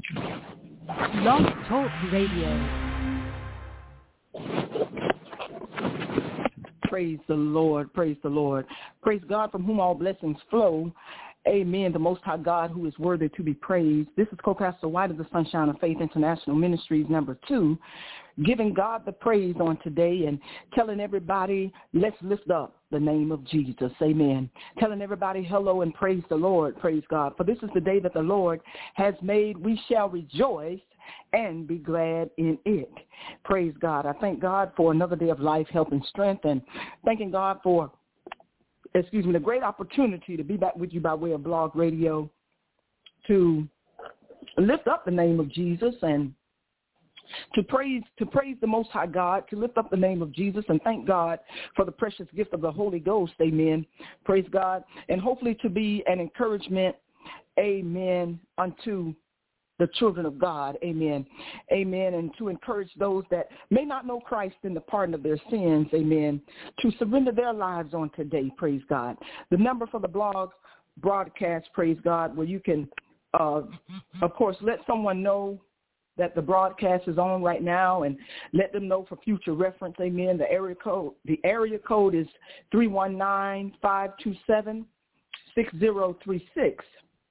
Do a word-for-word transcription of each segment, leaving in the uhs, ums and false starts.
Blog Talk Radio. Praise the Lord. Praise the Lord. Praise God from whom all blessings flow. Amen. The Most High God who is worthy to be praised. This is Co-Pastor White of the Sunshine of Faith International Ministries, number two, giving God the praise on today and telling everybody, let's lift up the name of Jesus. Amen. Telling everybody hello and praise the Lord. Praise God. For this is the day that the Lord has made. We shall rejoice and be glad in it. Praise God. I thank God for another day of life, health, and strength, and thanking God for, excuse me, the great opportunity to be back with you by way of blog radio to lift up the name of Jesus and to praise to praise the Most High God, to lift up the name of Jesus and thank God for the precious gift of the Holy Ghost. Amen. Praise God. And hopefully to be an encouragement, amen, unto the children of God, amen, amen, and to encourage those that may not know Christ in the pardon of their sins, amen, to surrender their lives on today, praise God. The number for the blog broadcast, praise God, where you can, uh, of course, let someone know that the broadcast is on right now and let them know for future reference, amen. The area code, the area code is three one nine, five two seven, six zero three six.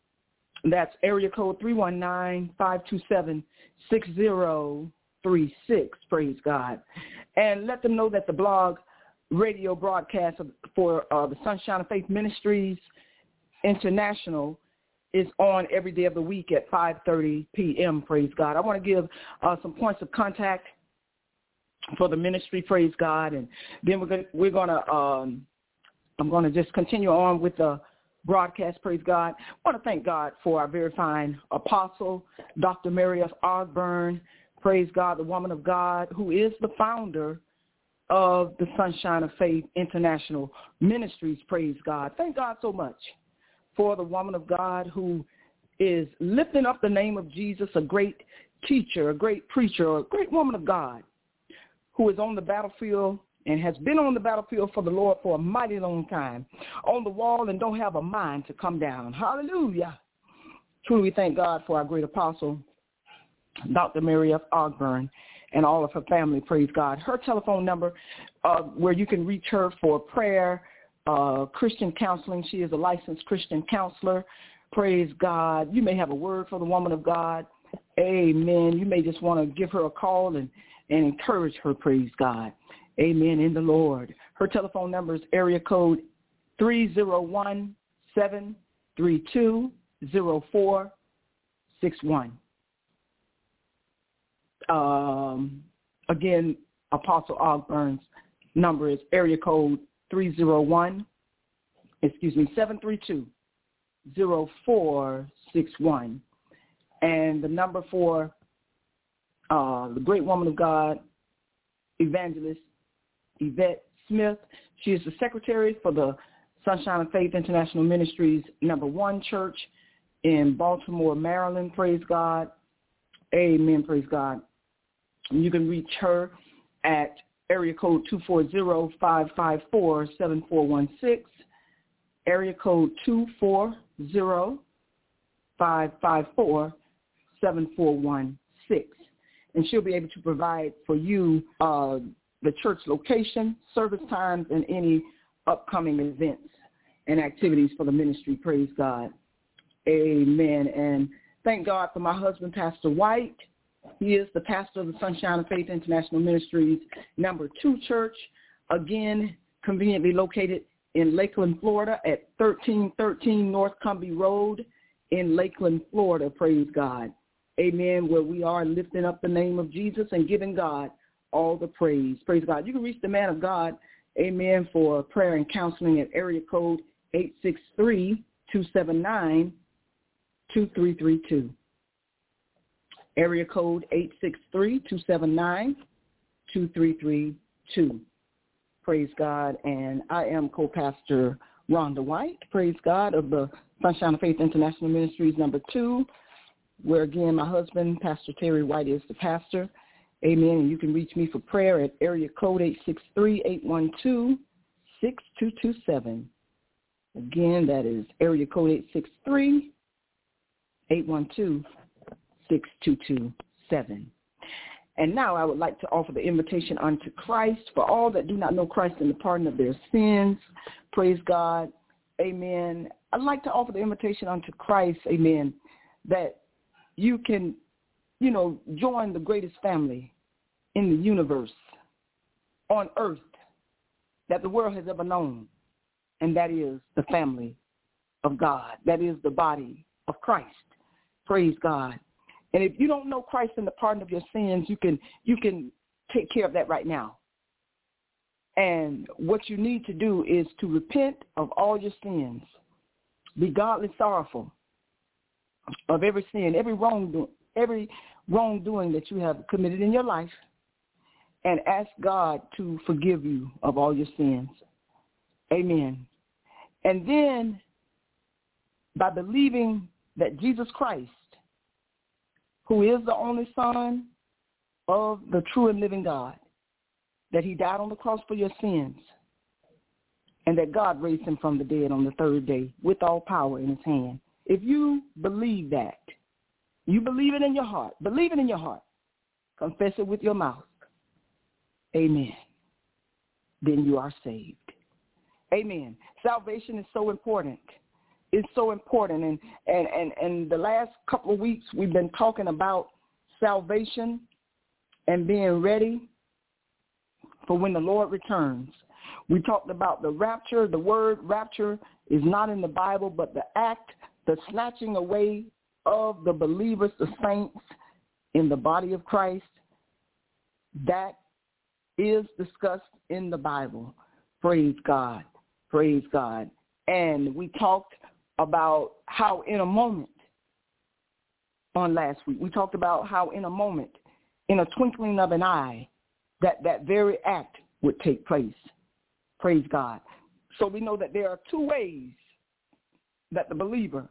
That's area code three one nine, five two seven, six zero three six, praise God. And let them know that the blog radio broadcast for uh, the Sunshine of Faith Ministries International is on every day of the week at five thirty p.m., praise God. I want to give uh, some points of contact for the ministry, praise God. And then we're going we're going to, um, I'm going to just continue on with the broadcast, praise God. I want to thank God for our very fine apostle, Doctor Mary F. Ogburn, praise God, the woman of God, who is the founder of the Sunshine of Faith International Ministries, praise God. Thank God so much for the woman of God who is lifting up the name of Jesus, a great teacher, a great preacher, a great woman of God who is on the battlefield and has been on the battlefield for the Lord for a mighty long time, on the wall and don't have a mind to come down. Hallelujah. Truly we thank God for our great apostle, Doctor Mary F. Ogburn, and all of her family, praise God. Her telephone number uh, where you can reach her for prayer, uh, Christian counseling. She is a licensed Christian counselor. Praise God. You may have a word for the woman of God. Amen. You may just want to give her a call and, and encourage her, praise God. Amen, in the Lord. Her telephone number is area code three zero one, seven three two, zero four six one. Um, again, Apostle Ogburn's number is area code three zero one, excuse me, seven three two, zero four six one. And the number for uh, the great woman of God, evangelist, Yvette Smith. She is the secretary for the Sunshine of Faith International Ministries number one church in Baltimore, Maryland. Praise God. Amen. Praise God. And you can reach her at area code two four zero, five five four, seven four one six, area code two four zero, five five four, seven four one six. And she'll be able to provide for you uh, the church location, service times, and any upcoming events and activities for the ministry. Praise God. Amen. And thank God for my husband, Pastor White. He is the pastor of the Sunshine of Faith International Ministries number two church, again, conveniently located in Lakeland, Florida at thirteen thirteen North Cumbie Road in Lakeland, Florida. Praise God. Amen. Where we are lifting up the name of Jesus and giving God all the praise. Praise God. You can reach the man of God, amen, for prayer and counseling at area code eight six three, two seven nine, two three three two. Area code eight six three, two seven nine, two three three two. Praise God. And I am co-pastor Rhonda White, praise God, of the Sunshine of Faith International Ministries number two, where, again, my husband, Pastor Terry White, is the pastor. Amen. And you can reach me for prayer at area code eight six three, eight one two, six two two seven. Again, that is area code eight six three, eight one two, six two two seven. And now I would like to offer the invitation unto Christ for all that do not know Christ and the pardon of their sins. Praise God. Amen. I'd like to offer the invitation unto Christ, amen, that you can, you know, join the greatest family in the universe, on earth, that the world has ever known, and that is the family of God. That is the body of Christ. Praise God. And if you don't know Christ and the pardon of your sins, you can you can take care of that right now. And what you need to do is to repent of all your sins. Be godly sorrowful of every sin, every wrongdoing, every wrongdoing that you have committed in your life, and ask God to forgive you of all your sins. Amen. And then, by believing that Jesus Christ, who is the only Son of the true and living God, that he died on the cross for your sins, and that God raised him from the dead on the third day with all power in his hand. If you believe that, you believe it in your heart, believe it in your heart, confess it with your mouth, amen, then you are saved. Amen. Salvation is so important. It's so important. And, and, and, and the last couple of weeks we've been talking about salvation and being ready for when the Lord returns. We talked about the rapture. The word rapture is not in the Bible, but the act, the snatching away of the believers, the saints in the body of Christ, that is discussed in the Bible. Praise God. Praise God. And we talked about how in a moment on last week, we talked about how in a moment, in a twinkling of an eye, that that very act would take place. Praise God. So we know that there are two ways that the believer,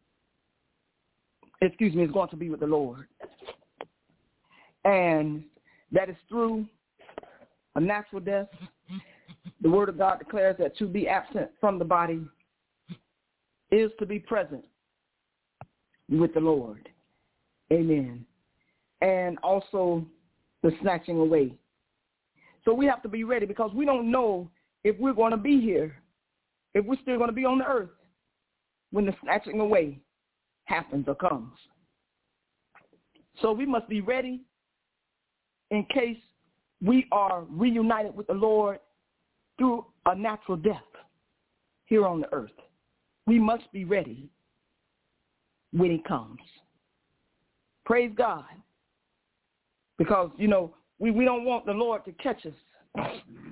excuse me, is going to be with the Lord. And that is through a natural death. The word of God declares that to be absent from the body is to be present with the Lord. Amen. And also the snatching away. So we have to be ready because we don't know if we're going to be here, if we're still going to be on the earth when the snatching away happens or comes. So we must be ready in case we are reunited with the Lord through a natural death here on the earth. We must be ready when he comes. Praise God. Because, you know, we, we don't want the Lord to catch us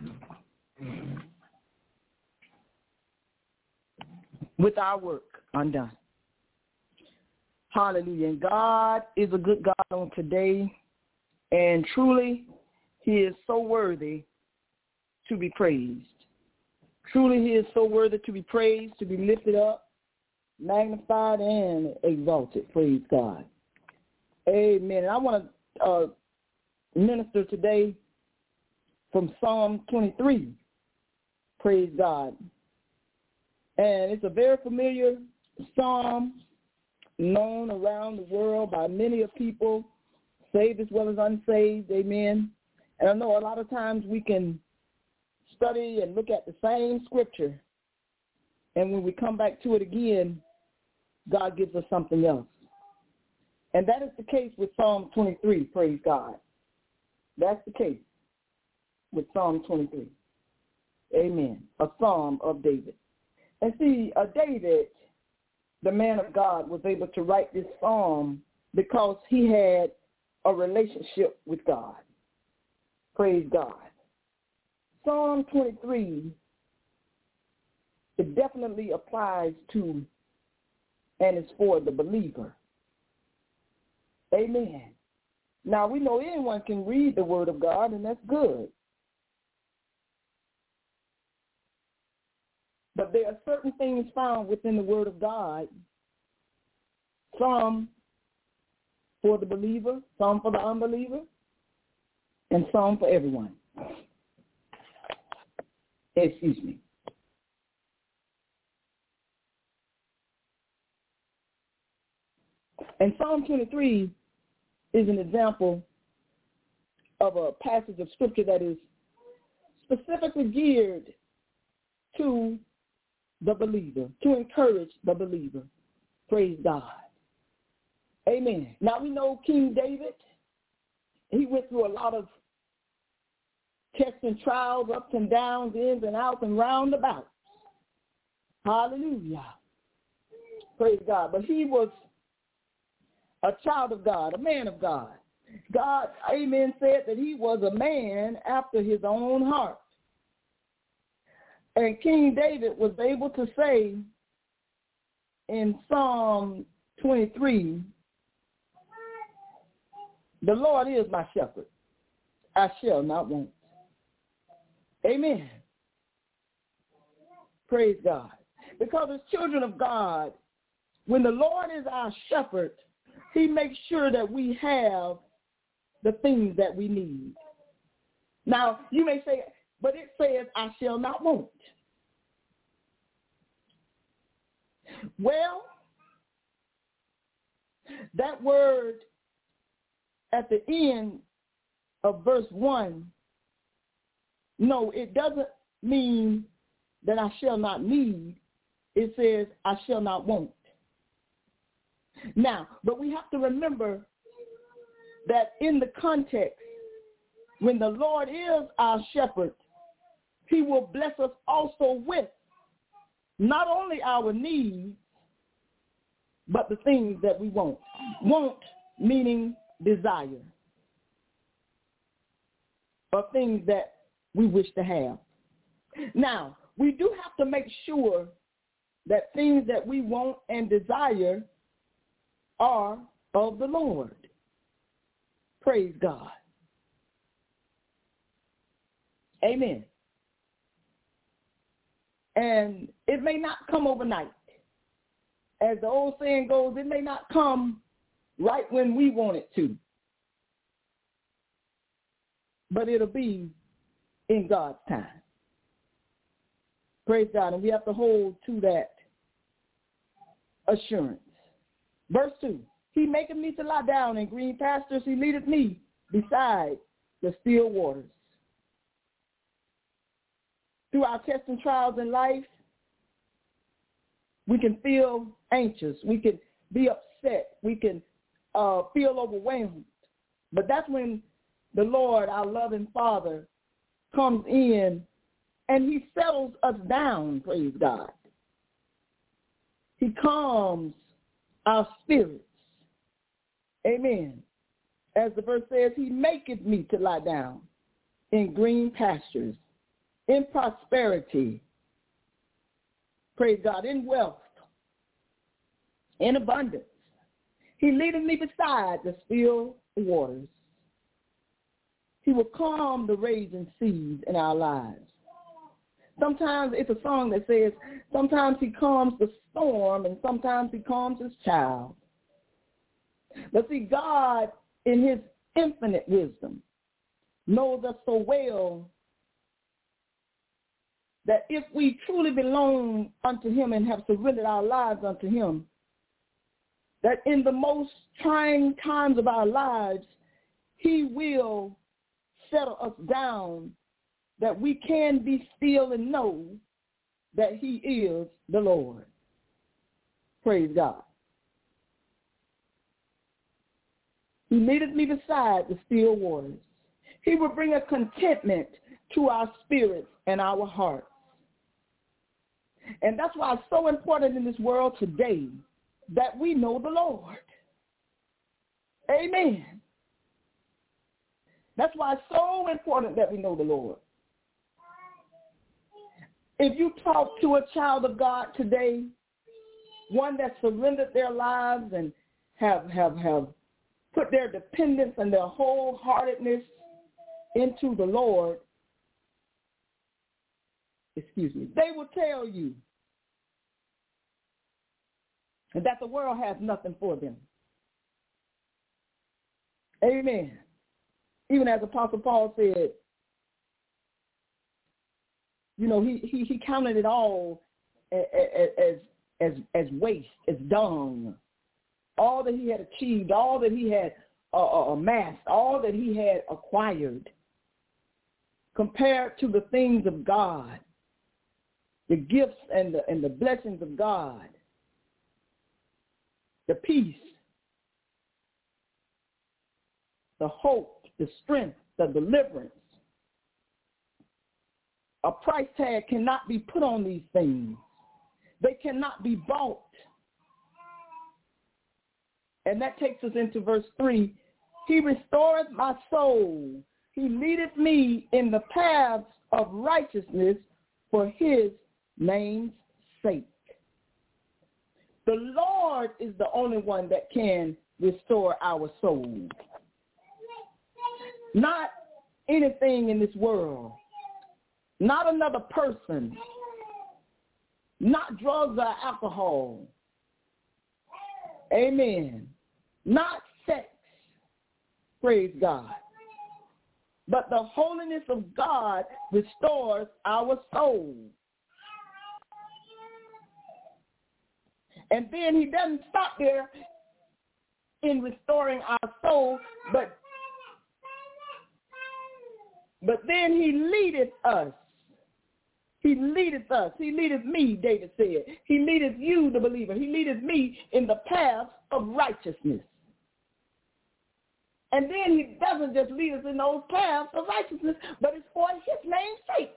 with our work undone. Hallelujah. And God is a good God on today. And truly, he is so worthy to be praised. Truly, he is so worthy to be praised, to be lifted up, magnified, and exalted. Praise God. Amen. And I want to uh, minister today from Psalm twenty-three. Praise God. And it's a very familiar psalm known around the world by many of people, saved as well as unsaved. Amen. And I know a lot of times we can study and look at the same scripture, and when we come back to it again, God gives us something else. And that is the case with Psalm twenty-three, praise God. That's the case with Psalm twenty-three. Amen. A psalm of David. And see, uh, David, the man of God, was able to write this psalm because he had a relationship with God. Praise God. Psalm twenty-three, it definitely applies to and is for the believer. Amen. Now, we know anyone can read the word of God, and that's good. But there are certain things found within the word of God, some for the believer, some for the unbeliever, and some for everyone. Excuse me. And Psalm twenty-three is an example of a passage of scripture that is specifically geared to the believer, to encourage the believer. Praise God. Amen. Now we know King David, he went through a lot of tests and trials, ups and downs, ins and outs and roundabouts. Hallelujah. Praise God. But he was a child of God, a man of God. God, amen, said that he was a man after his own heart. And King David was able to say in Psalm twenty-three, the Lord is my shepherd. I shall not want. Amen. Praise God. Because as children of God, when the Lord is our shepherd, he makes sure that we have the things that we need. Now, you may say, but it says, I shall not want. Well, that word at the end of verse one, no, it doesn't mean that I shall not need. It says, I shall not want. Now, but we have to remember that in the context, when the Lord is our shepherd, he will bless us also with not only our needs, but the things that we want. Want meaning desire, or things that we wish to have. Now, we do have to make sure that things that we want and desire are of the Lord. Praise God. Amen. And it may not come overnight. As the old saying goes, it may not come right when we want it to. But it'll be in God's time. Praise God. And we have to hold to that assurance. Verse two, he maketh me to lie down in green pastures. He leadeth me beside the still waters. Through our tests and trials in life, we can feel anxious. We can be upset. We can uh, feel overwhelmed. But that's when the Lord, our loving Father, comes in and he settles us down, praise God. He calms our spirits. Amen. As the verse says, he maketh me to lie down in green pastures, in prosperity, praise God, in wealth, in abundance. He leadeth me beside the still waters. He will calm the raging seas in our lives. Sometimes it's a song that says, sometimes he calms the storm and sometimes he calms his child. But see, God, in his infinite wisdom, knows us so well that if we truly belong unto him and have surrendered our lives unto him, that in the most trying times of our lives, he will settle us down, that we can be still and know that he is the Lord. Praise God. He leadeth me beside the still waters. He will bring a contentment to our spirits and our hearts. And that's why it's so important in this world today that we know the Lord. Amen. That's why it's so important that we know the Lord. If you talk to a child of God today, one that surrendered their lives and have, have, have put their dependence and their wholeheartedness into the Lord, excuse me, they will tell you that the world has nothing for them. Amen. Even as Apostle Paul said, you know, he, he, he counted it all as, as, as, as waste, as dung. All that he had achieved, all that he had uh, uh, amassed, all that he had acquired, compared to the things of God, the gifts and the, and the blessings of God, the peace, the hope, the strength, the deliverance. A price tag cannot be put on these things. They cannot be bought. And that takes us into verse three. He restoreth my soul. He leadeth me in the paths of righteousness for his name's sake. The Lord is the only one that can restore our soul. Not anything in this world. Not another person. Not drugs or alcohol. Amen. Not sex. Praise God. But the holiness of God restores our soul. And then he doesn't stop there in restoring our soul, but, but then he leadeth us. He leadeth us. He leadeth me, David said. He leadeth you, the believer. He leadeth me in the paths of righteousness. And then he doesn't just lead us in those paths of righteousness, but it's for his name's sake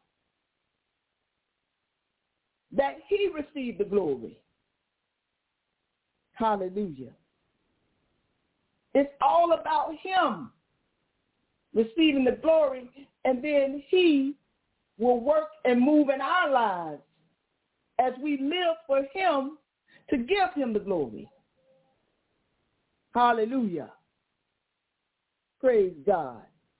that he received the glory. Hallelujah. It's all about him receiving the glory, and then he will work and move in our lives as we live for him to give him the glory. Hallelujah. Praise God.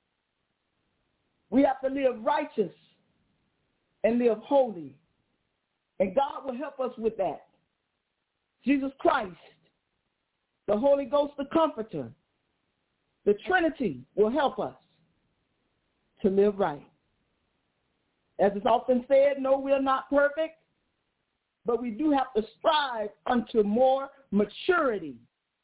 We have to live righteous and live holy. And God will help us with that. Jesus Christ, the Holy Ghost, the Comforter, the Trinity will help us to live right. As is often said, no, we're not perfect, but we do have to strive unto more maturity.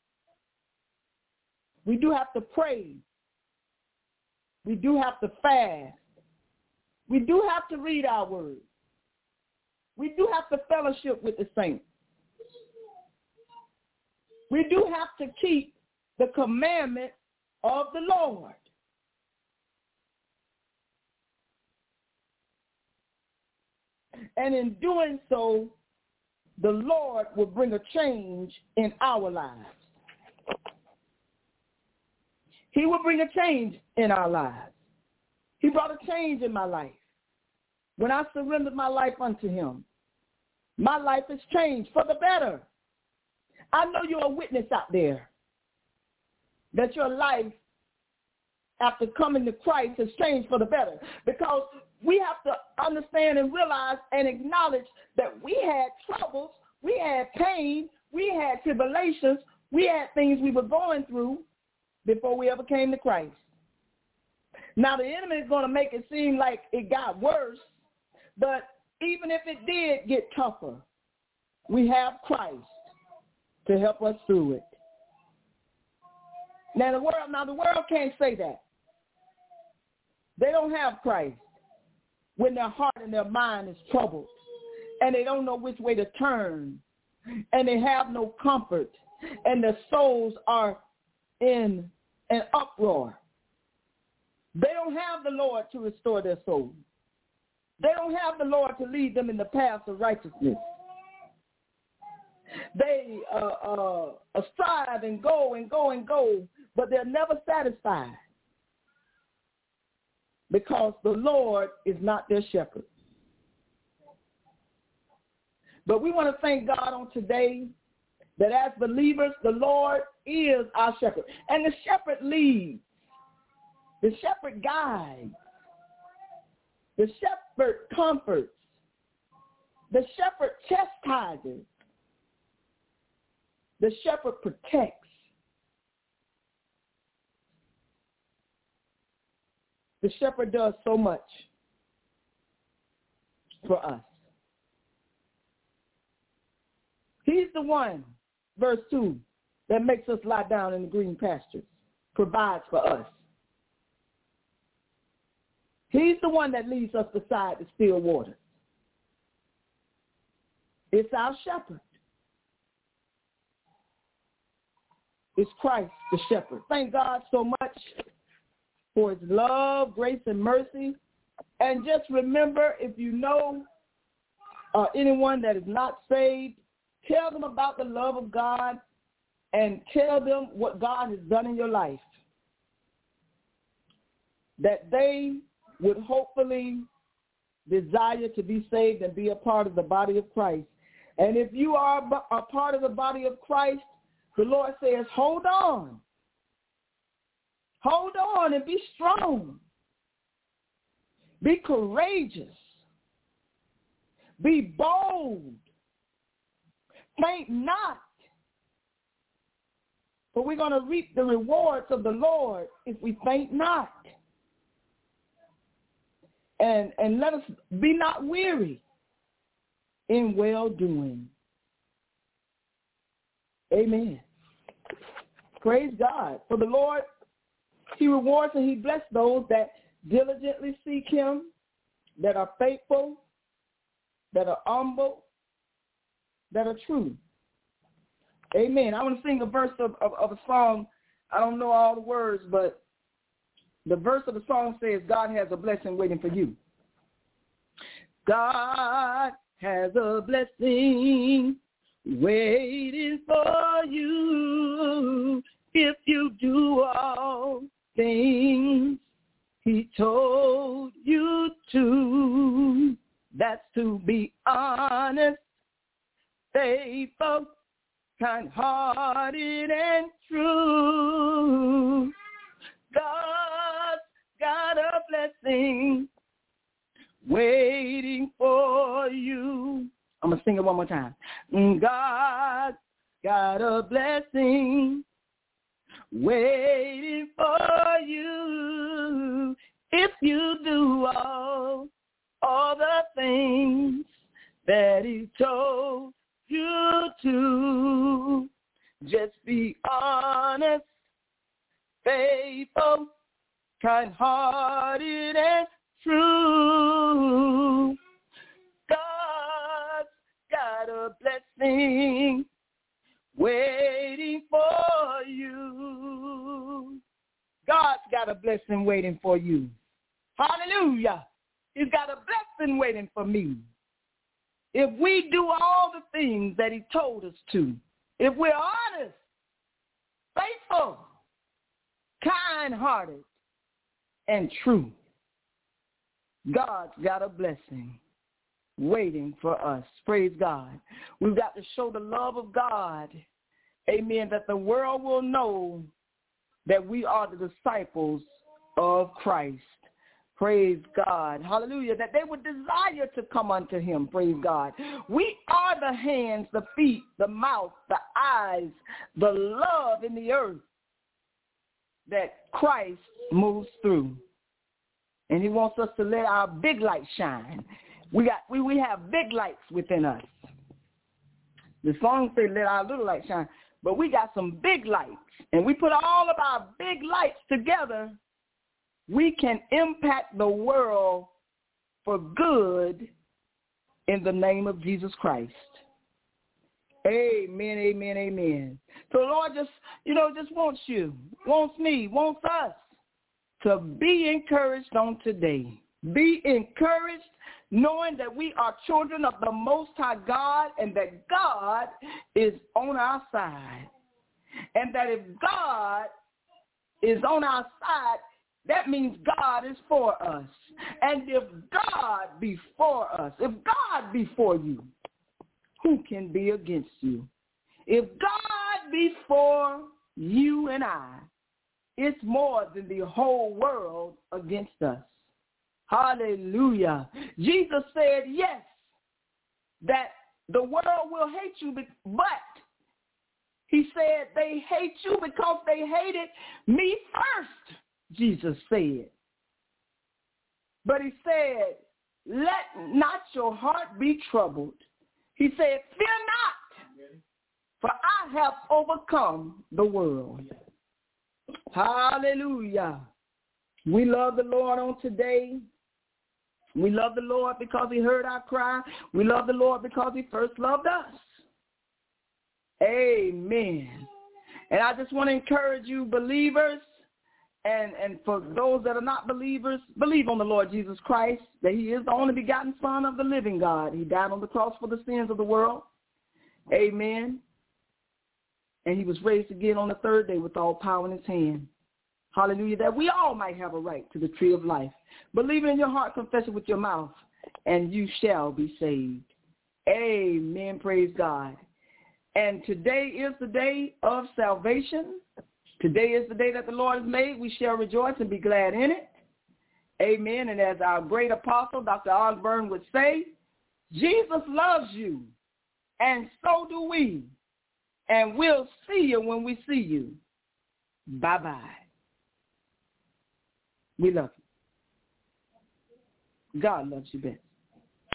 We do have to pray. We do have to fast. We do have to read our word. We do have to fellowship with the saints. We do have to keep the commandment of the Lord. And in doing so, the Lord will bring a change in our lives. He will bring a change in our lives. He brought a change in my life. When I surrendered my life unto him, my life has changed for the better. I know you're a witness out there that your life after coming to Christ has changed for the better, because we have to understand and realize and acknowledge that we had troubles, we had pain, we had tribulations, we had things we were going through before we ever came to Christ. Now the enemy is going to make it seem like it got worse, but even if it did get tougher, we have Christ to help us through it. Now the world, now the world can't say that. They don't have Christ when their heart and their mind is troubled, and they don't know which way to turn, and they have no comfort, and their souls are in an uproar. They don't have the Lord to restore their soul. They don't have the Lord to lead them in the paths of righteousness. They uh, uh, strive and go and go and go, but they're never satisfied because the Lord is not their shepherd. But we want to thank God on today that as believers, the Lord is our shepherd. And the shepherd leads. The shepherd guides. The shepherd comforts. The shepherd chastises. The shepherd protects. The shepherd does so much for us. He's the one, verse two, that makes us lie down in the green pastures. provides for us. He's the one that leads us beside the still waters. It's our shepherd. It's Christ the shepherd. Thank God so much for his love, grace, and mercy. And just remember, if you know uh, anyone that is not saved, tell them about the love of God and tell them what God has done in your life, that they would hopefully desire to be saved and be a part of the body of Christ. And if you are a part of the body of Christ, the Lord says, hold on. Hold on and be strong. Be courageous. Be bold. Faint not. For we're going to reap the rewards of the Lord if we faint not. And, and let us be not weary in well-doing. Amen. Praise God. For the Lord, he rewards and he blesses those that diligently seek him, that are faithful, that are humble, that are true. Amen. I want to sing a verse of, of, of a song. I don't know all the words, but the verse of the song says, God has a blessing waiting for you. God has a blessing waiting for you if you do all things he told you to. That's to be honest, faithful, kind-hearted, and true. God's got a blessing waiting for you. I'm going to sing it one more time. God got a blessing waiting for you if you do all, all the things that he told you to. Just be honest, faithful, kind-hearted, and true. God's got a blessing waiting for you. God's got a blessing waiting for you. Hallelujah. He's got a blessing waiting for me. If we do all the things that he told us to, if we're honest, faithful, kind-hearted, and true, God's got a blessing waiting for us. Praise God. We've got to show the love of God, amen, that the world will know that we are the disciples of Christ. Praise God. Hallelujah. That they would desire to come unto him. Praise God. We are the hands, the feet, the mouth, the eyes, the love in the earth that Christ moves through. And he wants us to let our big light shine. We got we, we have big lights within us. The song says, let our little light shine. But we got some big lights. And we put all of our big lights together, we can impact the world for good in the name of Jesus Christ. Amen, amen, amen. So the Lord just, you know, just wants you, wants me, wants us to be encouraged on today. Be encouraged knowing that we are children of the Most High God and that God is on our side. And that if God is on our side, that means God is for us. And if God be for us, if God be for you, who can be against you? If God be for you and I, it's more than the whole world against us. Hallelujah. Jesus said, yes, that the world will hate you, but he said they hate you because they hated me first, Jesus said. But he said, let not your heart be troubled. He said, fear not, for I have overcome the world. Hallelujah. We love the Lord on today. We love the Lord because he heard our cry. We love the Lord because he first loved us. Amen. And I just want to encourage you, believers, and, and for those that are not believers, believe on the Lord Jesus Christ, that he is the only begotten Son of the living God. He died on the cross for the sins of the world. Amen. And he was raised again on the third day with all power in his hand. Hallelujah, that we all might have a right to the tree of life. Believe it in your heart, confess it with your mouth, and you shall be saved. Amen, praise God. And today is the day of salvation. Today is the day that the Lord has made. We shall rejoice and be glad in it. Amen. And as our great apostle, Doctor Osborne, would say, Jesus loves you, and so do we. And we'll see you when we see you. Bye-bye. We love you. God loves you best.